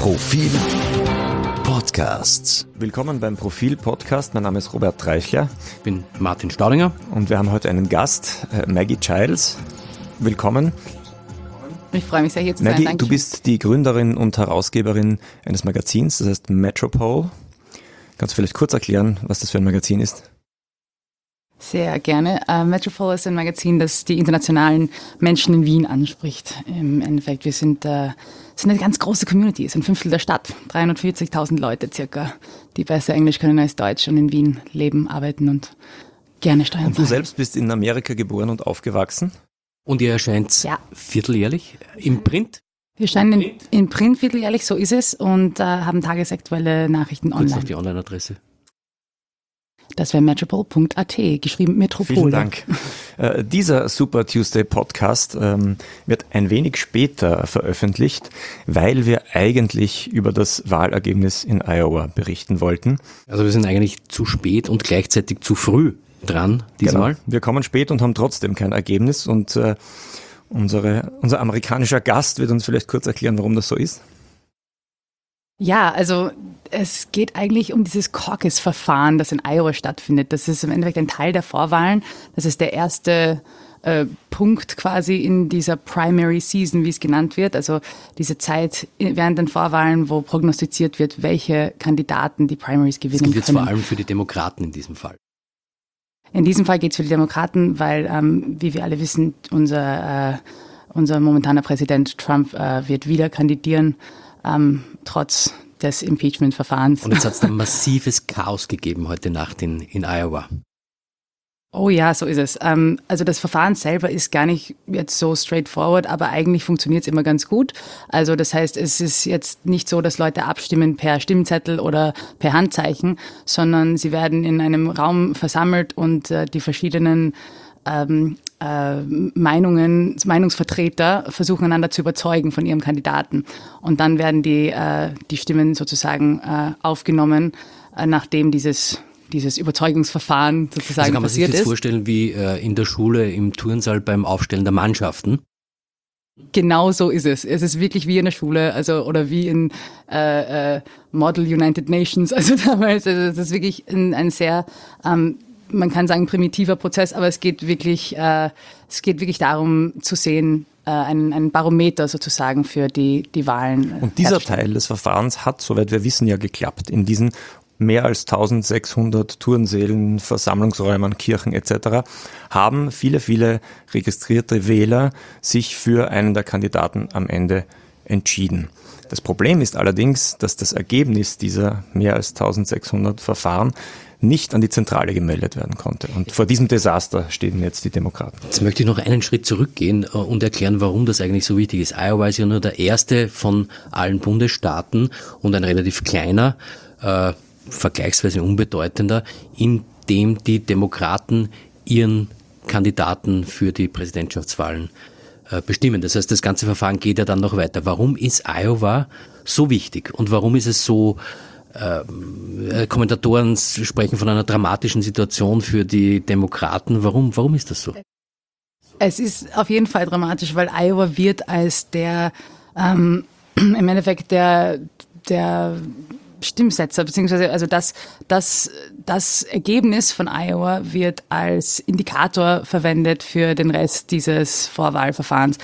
Profil Podcasts. Willkommen beim Profil Podcast. Mein Name ist Robert Treichler. Ich bin Martin Staudinger. Und wir haben heute einen Gast, Maggie Childs. Willkommen. Ich freue mich sehr, hier zu sein. Maggie, Dankeschön. du bist die Gründerin und Herausgeberin eines Magazins, das heißt Metropole. Kannst du vielleicht kurz erklären, was das für ein Magazin ist? Sehr gerne. Metropole ist ein Magazin, das die internationalen Menschen in Wien anspricht. Im Endeffekt, wir sind eine ganz große Community, es sind 1/5 der Stadt, 340.000 Leute circa, die besser Englisch können als Deutsch und in Wien leben, arbeiten und gerne Steuern Und du zahlen. selbst bist in Amerika geboren und aufgewachsen? Und ihr erscheint vierteljährlich im Print? Wir erscheinen in Print vierteljährlich, so ist es, und haben tagesaktuelle Nachrichten Kurz noch online. die Online-Adresse. Das wäre metropole.at, geschrieben Metropole. Vielen Dank. Dieser Super Tuesday Podcast wird ein wenig später veröffentlicht, weil wir eigentlich über das Wahlergebnis in Iowa berichten wollten. Also wir sind eigentlich zu spät und gleichzeitig zu früh dran diesmal. Genau. Wir kommen spät und haben trotzdem kein Ergebnis und unser amerikanischer Gast wird uns vielleicht kurz erklären, warum das so ist. Ja, also es geht eigentlich um dieses Caucus-Verfahren, das in Iowa stattfindet. Das ist im Endeffekt ein Teil der Vorwahlen. Das ist der erste Punkt quasi in dieser Primary Season, wie es genannt wird. Also diese Zeit während den Vorwahlen, wo prognostiziert wird, welche Kandidaten die Primaries Das gewinnen gilt jetzt können. vor allem für die Demokraten in diesem Fall. In diesem Fall geht es für die Demokraten, weil, wie wir alle wissen, unser momentaner Präsident Trump wird wieder kandidieren, trotz des Impeachment-Verfahrens. Und jetzt hat es ein massives Chaos gegeben heute Nacht in Iowa. Oh ja, so ist es. Also das Verfahren selber ist gar nicht jetzt so straightforward, aber eigentlich funktioniert es immer ganz gut. Also das heißt, es ist jetzt nicht so, dass Leute abstimmen per Stimmzettel oder per Handzeichen, sondern sie werden in einem Raum versammelt und die verschiedenen Meinungsvertreter versuchen einander zu überzeugen von ihrem Kandidaten. Und dann werden die Stimmen sozusagen aufgenommen, nachdem dieses Überzeugungsverfahren sozusagen Also kann man sich passiert das ist. vorstellen wie in der Schule im Turnsaal beim Aufstellen der Mannschaften? Genau so ist es. Es ist wirklich wie in der Schule, also oder wie in Model United Nations. Also damals, also es ist wirklich ein sehr man kann sagen primitiver Prozess, aber es geht wirklich darum zu sehen, ein Barometer sozusagen für die Wahlen. Und dieser Teil des Verfahrens hat, soweit wir wissen, ja geklappt. In diesen mehr als 1600 Turnsälen, Versammlungsräumen, Kirchen etc. haben viele registrierte Wähler sich für einen der Kandidaten am Ende entschieden. Das Problem ist allerdings, dass das Ergebnis dieser mehr als 1600 Verfahren nicht an die Zentrale gemeldet werden konnte. Und vor diesem Desaster stehen jetzt die Demokraten. Jetzt möchte ich noch einen Schritt zurückgehen und erklären, warum das eigentlich so wichtig ist. Iowa ist ja nur der erste von allen Bundesstaaten und ein relativ kleiner, vergleichsweise unbedeutender, in dem die Demokraten ihren Kandidaten für die Präsidentschaftswahlen bestimmen. Das heißt, das ganze Verfahren geht ja dann noch weiter. Warum ist Iowa so wichtig und warum ist es so Kommentatoren sprechen von einer dramatischen Situation für die Demokraten. Warum ist das so? Es ist auf jeden Fall dramatisch, weil Iowa wird als der im Endeffekt der Stimmsetzer, beziehungsweise also das Ergebnis von Iowa wird als Indikator verwendet für den Rest dieses Vorwahlverfahrens.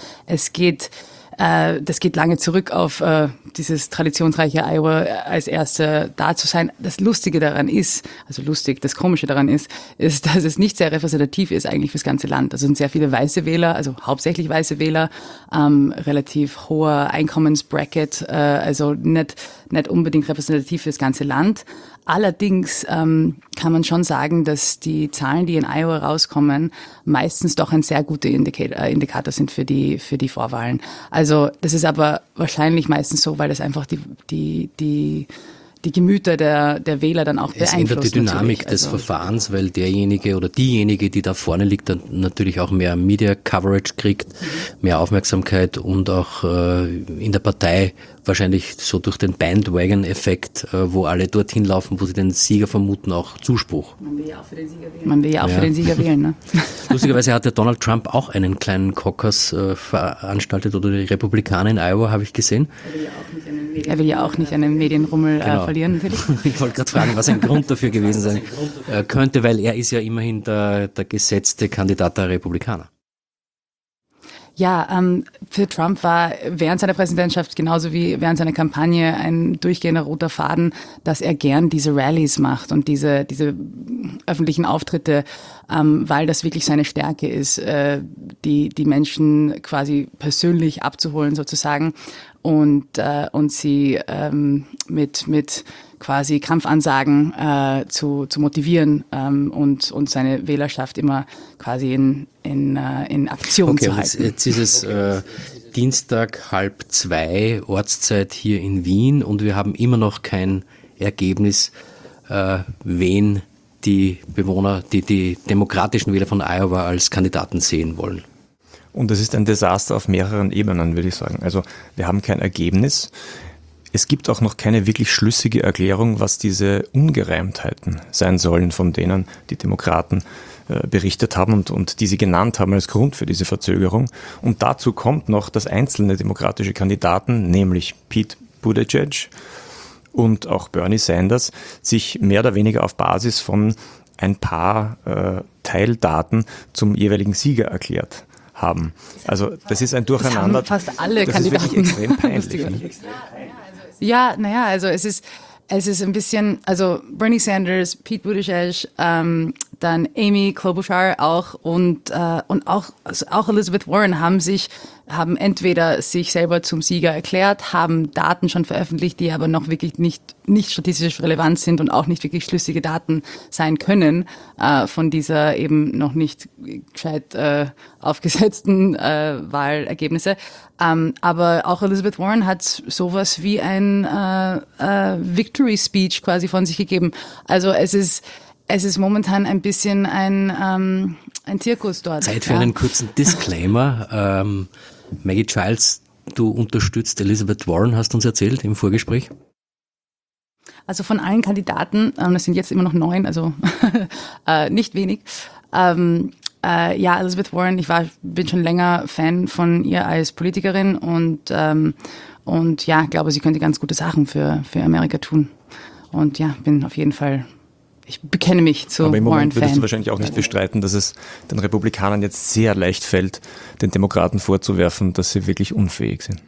Das geht lange zurück auf dieses traditionsreiche Iowa als Erster da zu sein. Das Lustige daran ist, das Komische daran ist, dass es nicht sehr repräsentativ ist eigentlich fürs ganze Land. Also sind sehr viele weiße Wähler, also hauptsächlich weiße Wähler, relativ hoher Einkommensbracket, also nicht unbedingt repräsentativ für das ganze Land. Allerdings kann man schon sagen, dass die Zahlen, die in Iowa rauskommen, meistens doch ein sehr guter Indikator sind für die Vorwahlen. Also das ist aber wahrscheinlich meistens so, weil das einfach die Gemüter der Wähler dann auch beeinflussen. Es ändert die Dynamik des Verfahrens, weil derjenige oder diejenige, die da vorne liegt, dann natürlich auch mehr Media Coverage kriegt, mehr Aufmerksamkeit und auch in der Partei wahrscheinlich so durch den Bandwagon-Effekt, wo alle dorthin laufen, wo sie den Sieger vermuten, auch Zuspruch. Man will ja auch für den Sieger wählen. Ne? Lustigerweise hat der Donald Trump auch einen kleinen Caucus veranstaltet oder die Republikaner in Iowa, habe ich gesehen. Er will ja auch nicht einen Medienrummel verlieren, natürlich. Ich wollte gerade fragen, was ein Grund dafür gewesen sein könnte, weil er ist ja immerhin der gesetzte Kandidat der Republikaner. Ja, für Trump war während seiner Präsidentschaft genauso wie während seiner Kampagne ein durchgehender roter Faden, dass er gern diese Rallyes macht und diese öffentlichen Auftritte, weil das wirklich seine Stärke ist, die Menschen quasi persönlich abzuholen sozusagen und sie mit quasi Kampfansagen zu motivieren und seine Wählerschaft immer quasi in Aktion zu halten. Jetzt ist es Dienstag 1:30 Ortszeit hier in Wien und wir haben immer noch kein Ergebnis, wen die Bewohner, die demokratischen Wähler von Iowa als Kandidaten sehen wollen. Und es ist ein Desaster auf mehreren Ebenen, würde ich sagen. Also wir haben kein Ergebnis. Es gibt auch noch keine wirklich schlüssige Erklärung, was diese Ungereimtheiten sein sollen, von denen die Demokraten berichtet haben und die sie genannt haben als Grund für diese Verzögerung. Und dazu kommt noch, dass einzelne demokratische Kandidaten, nämlich Pete Buttigieg und auch Bernie Sanders, sich mehr oder weniger auf Basis von ein paar Teildaten zum jeweiligen Sieger erklärt haben. Also das ist ein Durcheinander. Das haben fast alle Kandidaten. Das ist wirklich extrem peinlich. Ja, naja, also es ist ein bisschen, also Bernie Sanders, Pete Buttigieg, dann Amy Klobuchar auch und auch Elizabeth Warren haben entweder sich selber zum Sieger erklärt, haben Daten schon veröffentlicht, die aber noch wirklich nicht statistisch relevant sind und auch nicht wirklich schlüssige Daten sein können von dieser eben noch nicht gescheit aufgesetzten Wahlergebnisse. Aber auch Elizabeth Warren hat sowas wie ein Victory Speech quasi von sich gegeben. Also es ist momentan ein bisschen ein Zirkus dort. Zeit für einen kurzen Disclaimer. Maggie Childs, du unterstützt Elizabeth Warren, hast du uns erzählt im Vorgespräch? Also von allen Kandidaten, das sind jetzt immer noch 9, also nicht wenig. Ja, Elizabeth Warren, bin schon länger Fan von ihr als Politikerin und ja, glaube, sie könnte ganz gute Sachen für Amerika tun. Und ja, bin auf jeden Fall, ich bekenne mich zu Warren-Fan. Aber im Moment würdest du wahrscheinlich auch nicht bestreiten, dass es den Republikanern jetzt sehr leicht fällt, den Demokraten vorzuwerfen, dass sie wirklich unfähig sind.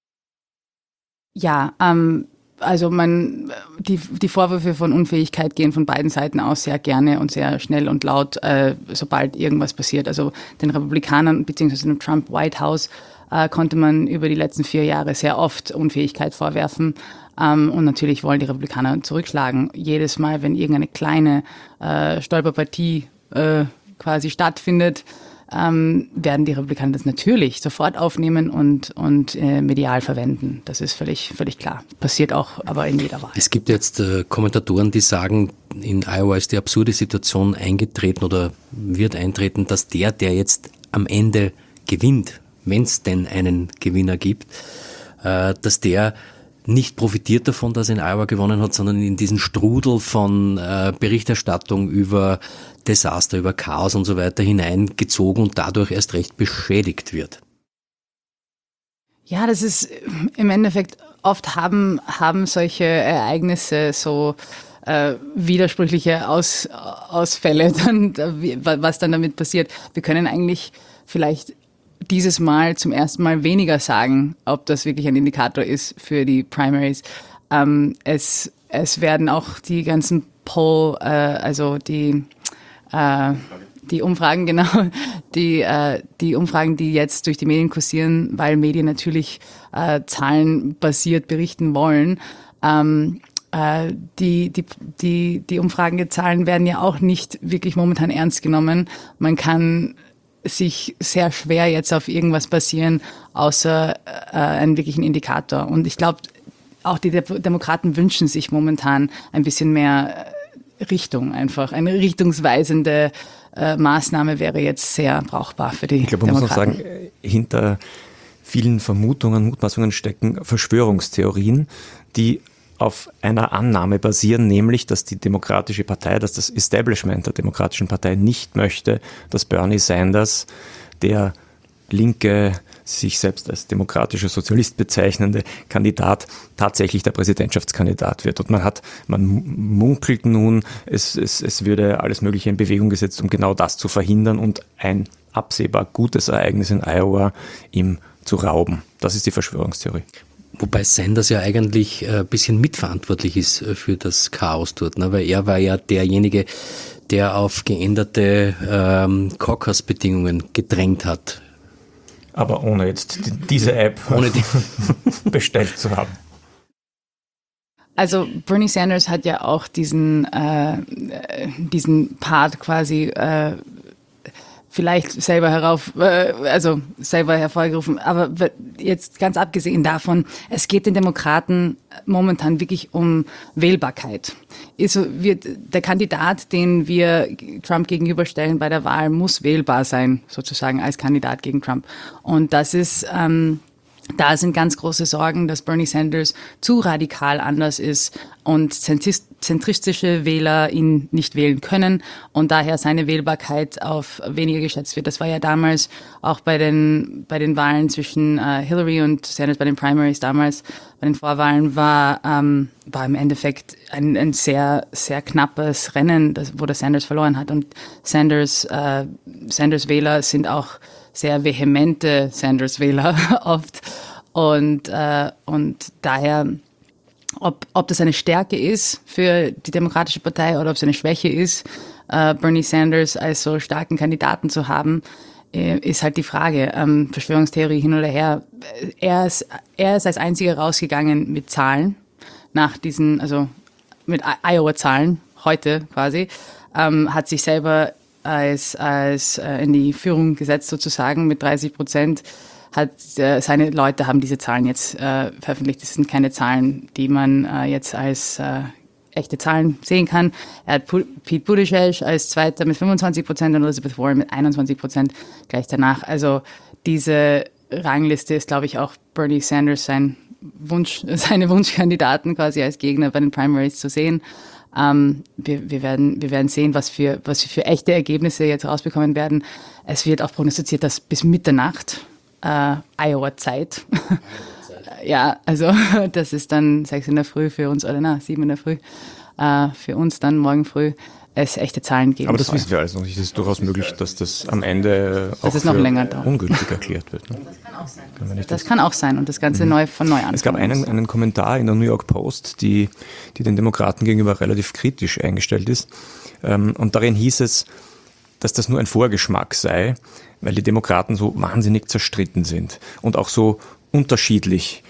Ja, also die Vorwürfe von Unfähigkeit gehen von beiden Seiten aus sehr gerne und sehr schnell und laut, sobald irgendwas passiert. Also den Republikanern bzw. dem Trump White House konnte man über die letzten 4 Jahre sehr oft Unfähigkeit vorwerfen. Und natürlich wollen die Republikaner zurückschlagen. Jedes Mal, wenn irgendeine kleine Stolperpartie quasi stattfindet, werden die Republikaner das natürlich sofort aufnehmen und medial verwenden. Das ist völlig klar. Passiert auch aber in jeder Wahl. Es gibt jetzt Kommentatoren, die sagen, in Iowa ist die absurde Situation eingetreten oder wird eintreten, dass der jetzt am Ende gewinnt, wenn es denn einen Gewinner gibt, dass der nicht profitiert davon, dass er in Iowa gewonnen hat, sondern in diesen Strudel von Berichterstattung über Desaster, über Chaos und so weiter hineingezogen und dadurch erst recht beschädigt wird. Ja, das ist im Endeffekt, oft haben solche Ereignisse so widersprüchliche Ausfälle, dann, was dann damit passiert. Wir können eigentlich vielleicht dieses Mal zum ersten Mal weniger sagen, ob das wirklich ein Indikator ist für die Primaries. Es werden auch die ganzen also die Umfragen, genau, die Umfragen, die jetzt durch die Medien kursieren, weil Medien natürlich zahlenbasiert berichten wollen. Die Umfragezahlen werden ja auch nicht wirklich momentan ernst genommen. Man kann sich sehr schwer jetzt auf irgendwas basieren, außer einen wirklichen Indikator. Und ich glaube, auch die Demokraten wünschen sich momentan ein bisschen mehr Richtung einfach. Eine richtungsweisende Maßnahme wäre jetzt sehr brauchbar für die Demokraten. Ich glaube, man muss noch sagen, hinter vielen Vermutungen, Mutmaßungen stecken Verschwörungstheorien, die auf einer Annahme basieren, nämlich, dass die Demokratische Partei, dass das Establishment der Demokratischen Partei nicht möchte, dass Bernie Sanders, der linke, sich selbst als demokratischer Sozialist bezeichnende Kandidat tatsächlich der Präsidentschaftskandidat wird. Und man munkelt nun, es würde alles Mögliche in Bewegung gesetzt, um genau das zu verhindern und ein absehbar gutes Ereignis in Iowa ihm zu rauben. Das ist die Verschwörungstheorie. Wobei Sanders ja eigentlich ein bisschen mitverantwortlich ist für das Chaos dort, ne? Weil er war ja derjenige, der auf geänderte Caucus-Bedingungen gedrängt hat. Aber ohne jetzt diese App bestellt zu haben. Also Bernie Sanders hat ja auch diesen Part quasi vielleicht selber hervorgerufen. Aber jetzt ganz abgesehen davon, es geht den Demokraten momentan wirklich um Wählbarkeit. Der Kandidat, den wir Trump gegenüberstellen bei der Wahl, muss wählbar sein, sozusagen als Kandidat gegen Trump. Und das ist da sind ganz große Sorgen, dass Bernie Sanders zu radikal anders ist und zentristische Wähler ihn nicht wählen können und daher seine Wählbarkeit auf weniger geschätzt wird. Das war ja damals auch bei den Wahlen zwischen Hillary und Sanders, bei den Primaries damals, bei den Vorwahlen war im Endeffekt ein sehr, sehr knappes Rennen, wo der Sanders verloren hat. Und Sanders Wähler sind auch sehr vehemente Sanders-Wähler oft. Und daher, ob das eine Stärke ist für die Demokratische Partei oder ob es eine Schwäche ist, Bernie Sanders als so starken Kandidaten zu haben, ist halt die Frage. Verschwörungstheorie hin oder her. Er ist als einziger rausgegangen mit Zahlen mit Iowa-Zahlen heute quasi, hat sich selber als in die Führung gesetzt sozusagen mit 30%. Seine Leute haben diese Zahlen jetzt veröffentlicht. Das sind keine Zahlen, die man jetzt als echte Zahlen sehen kann. Er hat Pete Buttigieg als Zweiter mit 25% und Elizabeth Warren mit 21% gleich danach. Also diese Rangliste ist, glaube ich, auch Bernie Sanders seine Wunschkandidaten quasi als Gegner bei den Primaries zu sehen. Wir werden sehen, was für echte Ergebnisse jetzt rausbekommen werden. Es wird auch prognostiziert, dass bis Mitternacht Iowa-Zeit. Ja, also das ist dann 6 in der Früh für uns, oder 7 in der Früh für uns dann morgen früh es echte Zahlen geben Aber das soll. wissen wir alles noch nicht. Es ist durchaus möglich, dass das am Ende auch noch länger dauert. Ungültig erklärt wird. Ne? Das kann auch sein und das Ganze von neu anfangen. Es gab einen Kommentar in der New York Post, die den Demokraten gegenüber relativ kritisch eingestellt ist. Und darin hieß es, dass das nur ein Vorgeschmack sei, weil die Demokraten so wahnsinnig zerstritten sind und auch so unterschiedlich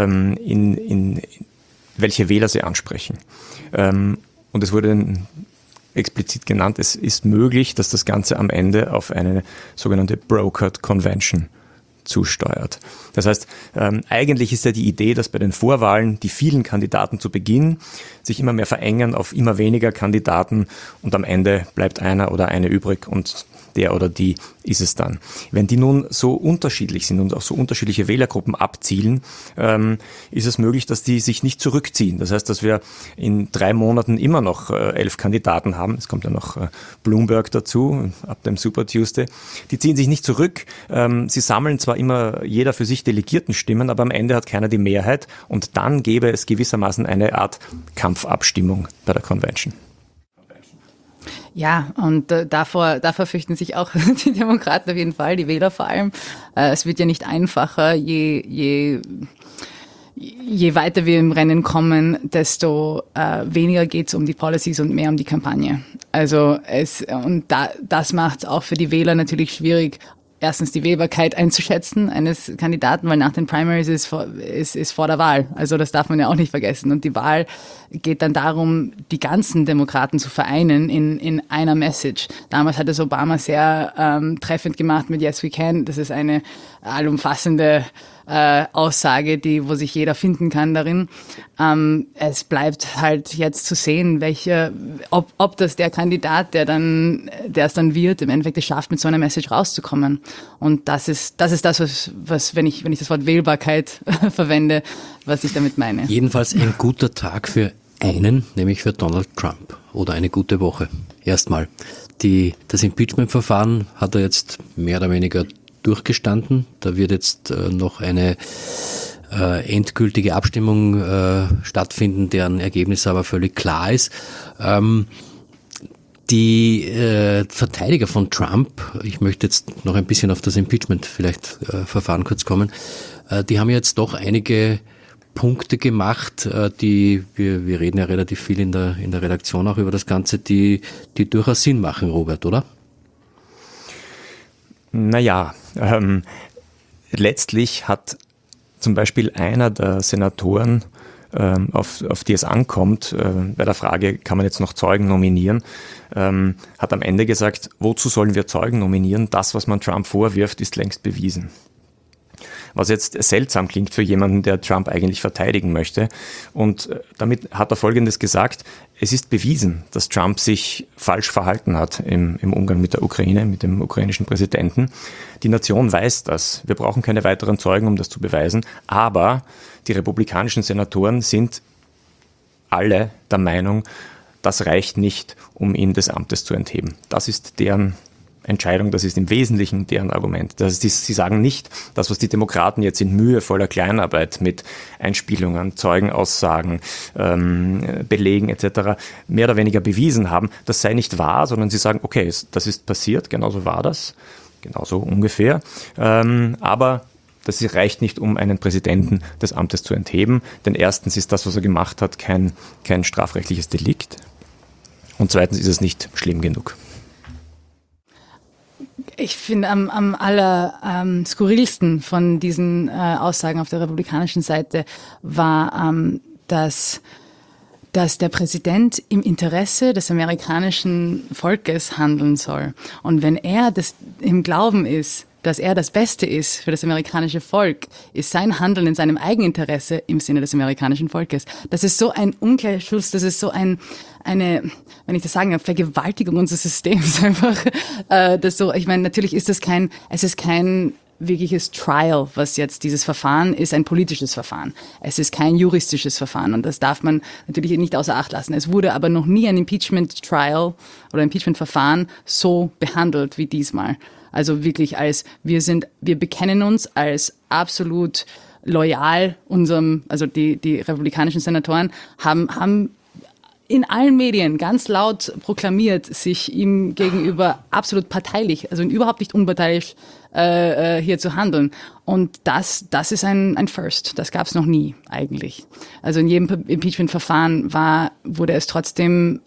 in welche Wähler sie ansprechen. Und es wurde explizit genannt, es ist möglich, dass das Ganze am Ende auf eine sogenannte Brokered Convention zusteuert. Das heißt, eigentlich ist ja die Idee, dass bei den Vorwahlen die vielen Kandidaten zu Beginn sich immer mehr verengen auf immer weniger Kandidaten und am Ende bleibt einer oder eine übrig und der oder die ist es dann. Wenn die nun so unterschiedlich sind und auch so unterschiedliche Wählergruppen abzielen, ist es möglich, dass die sich nicht zurückziehen. Das heißt, dass wir in 3 Monaten immer noch 11 Kandidaten haben. Es kommt ja noch Bloomberg dazu, ab dem Super Tuesday. Die ziehen sich nicht zurück. Sie sammeln zwar immer jeder für sich Delegiertenstimmen, aber am Ende hat keiner die Mehrheit und dann gäbe es gewissermaßen eine Art Kampfabstimmung bei der Convention. Ja, und davor fürchten sich auch die Demokraten auf jeden Fall, die Wähler vor allem. Es wird ja nicht einfacher, je weiter wir im Rennen kommen, desto weniger geht es um die Policies und mehr um die Kampagne. Also das macht es auch für die Wähler natürlich schwierig, erstens die Wählbarkeit einzuschätzen eines Kandidaten, weil nach den Primaries ist vor der Wahl. Also das darf man ja auch nicht vergessen. Und die Wahl geht dann darum, die ganzen Demokraten zu vereinen in einer Message. Damals hat es Obama sehr treffend gemacht mit Yes We Can. Das ist eine allumfassende Aussage, wo sich jeder finden kann darin. Es bleibt halt jetzt zu sehen, ob das der Kandidat, der es dann wird, im Endeffekt es schafft, mit so einer Message rauszukommen. Und das ist das, was wenn ich das Wort Wählbarkeit verwende, was ich damit meine. Jedenfalls ein guter Tag für einen, nämlich für Donald Trump. Oder eine gute Woche. Erstmal. Das Impeachment-Verfahren hat er jetzt mehr oder weniger durchgestanden. Da wird jetzt noch eine endgültige Abstimmung stattfinden, deren Ergebnis aber völlig klar ist. Die Verteidiger von Trump, ich möchte jetzt noch ein bisschen auf das Impeachment vielleicht Verfahren kurz kommen, die haben jetzt doch einige Punkte gemacht, die, wir reden ja relativ viel in der Redaktion auch über das Ganze, die durchaus Sinn machen, Robert, oder? Naja, letztlich hat zum Beispiel einer der Senatoren, auf die es ankommt, bei der Frage, kann man jetzt noch Zeugen nominieren, hat am Ende gesagt, wozu sollen wir Zeugen nominieren? Das, was man Trump vorwirft, ist längst bewiesen. Was jetzt seltsam klingt für jemanden, der Trump eigentlich verteidigen möchte. Und damit hat er Folgendes gesagt: Es ist bewiesen, dass Trump sich falsch verhalten hat im Umgang mit der Ukraine, mit dem ukrainischen Präsidenten. Die Nation weiß das. Wir brauchen keine weiteren Zeugen, um das zu beweisen. Aber die republikanischen Senatoren sind alle der Meinung, das reicht nicht, um ihn des Amtes zu entheben. Das ist deren Entscheidung, das ist im Wesentlichen deren Argument. Das ist, sie sagen nicht, das, was die Demokraten jetzt in mühevoller Kleinarbeit mit Einspielungen, Zeugenaussagen, Belegen etc. mehr oder weniger bewiesen haben, das sei nicht wahr, sondern sie sagen, okay, das ist passiert, genauso war das, genauso ungefähr, aber das reicht nicht, um einen Präsidenten des Amtes zu entheben, denn erstens ist das, was er gemacht hat, kein strafrechtliches Delikt und zweitens ist es nicht schlimm genug. Ich finde am skurrilsten von diesen Aussagen auf der republikanischen Seite war, dass der Präsident im Interesse des amerikanischen Volkes handeln soll. Und wenn er das im Glauben ist, dass er das Beste ist für das amerikanische Volk, ist sein Handeln in seinem Eigeninteresse im Sinne des amerikanischen Volkes. Das ist so ein Umkehrschluss, das ist so eine, wenn ich das sagen darf, Vergewaltigung unseres Systems einfach. Das so, ich meine, natürlich ist es ist kein wirkliches Trial, was jetzt dieses Verfahren ist, ein politisches Verfahren. Es ist kein juristisches Verfahren und das darf man natürlich nicht außer Acht lassen. Es wurde aber noch nie ein Impeachment-Trial oder Impeachment-Verfahren so behandelt wie diesmal. Also wirklich wir bekennen uns als absolut loyal also die republikanischen Senatoren haben in allen Medien ganz laut proklamiert, sich ihm gegenüber absolut parteilich, also überhaupt nicht unparteiisch hier zu handeln. Und das ist ein First. Das gab es noch nie eigentlich. Also in jedem Impeachment-Verfahren wurde es trotzdem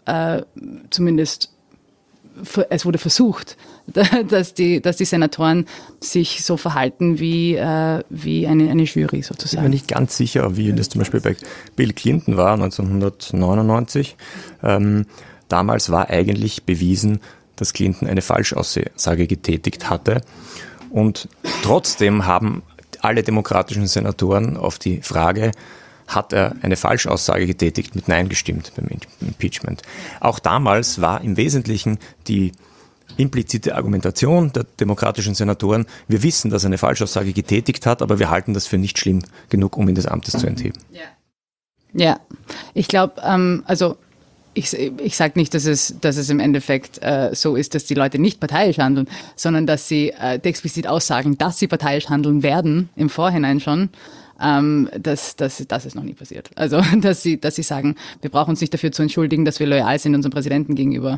es wurde versucht, dass die Senatoren sich so verhalten wie eine Jury sozusagen. Ich bin mir nicht ganz sicher, wie das zum Beispiel bei Bill Clinton war, 1999. Damals war eigentlich bewiesen, dass Clinton eine Falschaussage getätigt hatte. Und trotzdem haben alle demokratischen Senatoren auf die Frage, hat er eine Falschaussage getätigt, mit Nein gestimmt beim Impeachment. Auch damals war im Wesentlichen die implizite Argumentation der demokratischen Senatoren, wir wissen, dass er eine Falschaussage getätigt hat, aber wir halten das für nicht schlimm genug, um ihn des Amtes zu entheben. Ja, ich glaube, also ich sage nicht, dass es im Endeffekt so ist, dass die Leute nicht parteiisch handeln, sondern dass sie explizit aussagen, dass sie parteiisch handeln werden, im Vorhinein schon. Das ist noch nie passiert. Also, dass sie sagen, wir brauchen uns nicht dafür zu entschuldigen, dass wir loyal sind unserem Präsidenten gegenüber.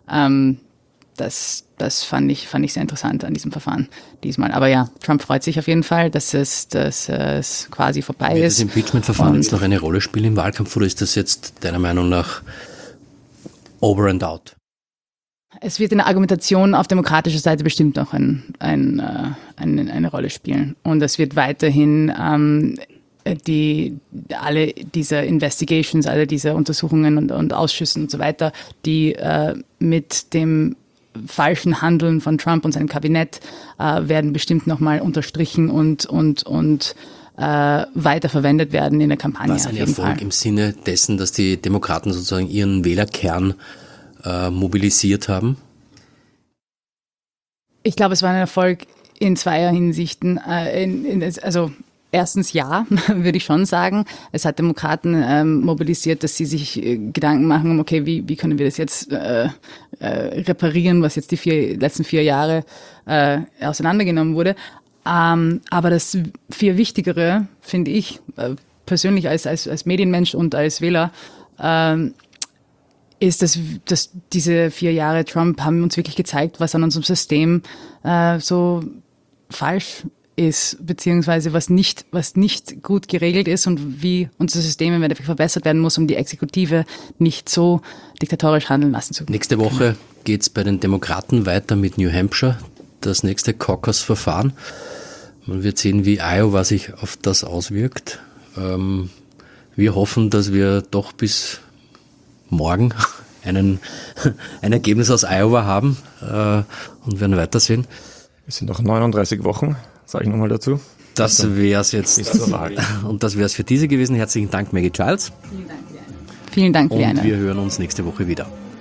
Das fand ich sehr interessant an diesem Verfahren diesmal. Aber ja, Trump freut sich auf jeden Fall, dass es quasi vorbei ist. Wird das Impeachment-Verfahren jetzt noch eine Rolle spielen im Wahlkampf oder ist das jetzt deiner Meinung nach over and out? Es wird in der Argumentation auf demokratischer Seite bestimmt noch eine Rolle spielen. Und es wird weiterhin alle diese Investigations, alle diese Untersuchungen und Ausschüssen und so weiter, die mit dem falschen Handeln von Trump und seinem Kabinett werden bestimmt nochmal unterstrichen und weiter verwendet werden in der Kampagne. Was ein Erfolg im Sinne dessen, dass die Demokraten sozusagen ihren Wählerkern mobilisiert haben? Ich glaube, es war ein Erfolg in zweier Hinsichten. Also erstens ja, würde ich schon sagen. Es hat Demokraten mobilisiert, dass sie sich Gedanken machen, okay, wie können wir das jetzt reparieren, was jetzt die letzten 4 Jahre auseinandergenommen wurde. Aber das viel Wichtigere, finde ich, persönlich als Medienmensch und als Wähler, ist, dass diese 4 Jahre Trump haben uns wirklich gezeigt, was an unserem System so falsch ist, beziehungsweise was nicht gut geregelt ist und wie unser System im Endeffekt verbessert werden muss, um die Exekutive nicht so diktatorisch handeln lassen zu können. Nächste Woche geht's bei den Demokraten weiter mit New Hampshire, das nächste Caucus-Verfahren. Man wird sehen, wie Iowa sich auf das auswirkt. Wir hoffen, dass wir doch bis morgen ein Ergebnis aus Iowa haben und werden weitersehen. Es sind noch 39 Wochen, sage ich nochmal dazu. Das wär's jetzt. Bis zur Wahl. Und das wär's für diese gewesen. Herzlichen Dank, Maggie Childs. Vielen Dank für die Und Einladung. wir hören uns nächste Woche wieder.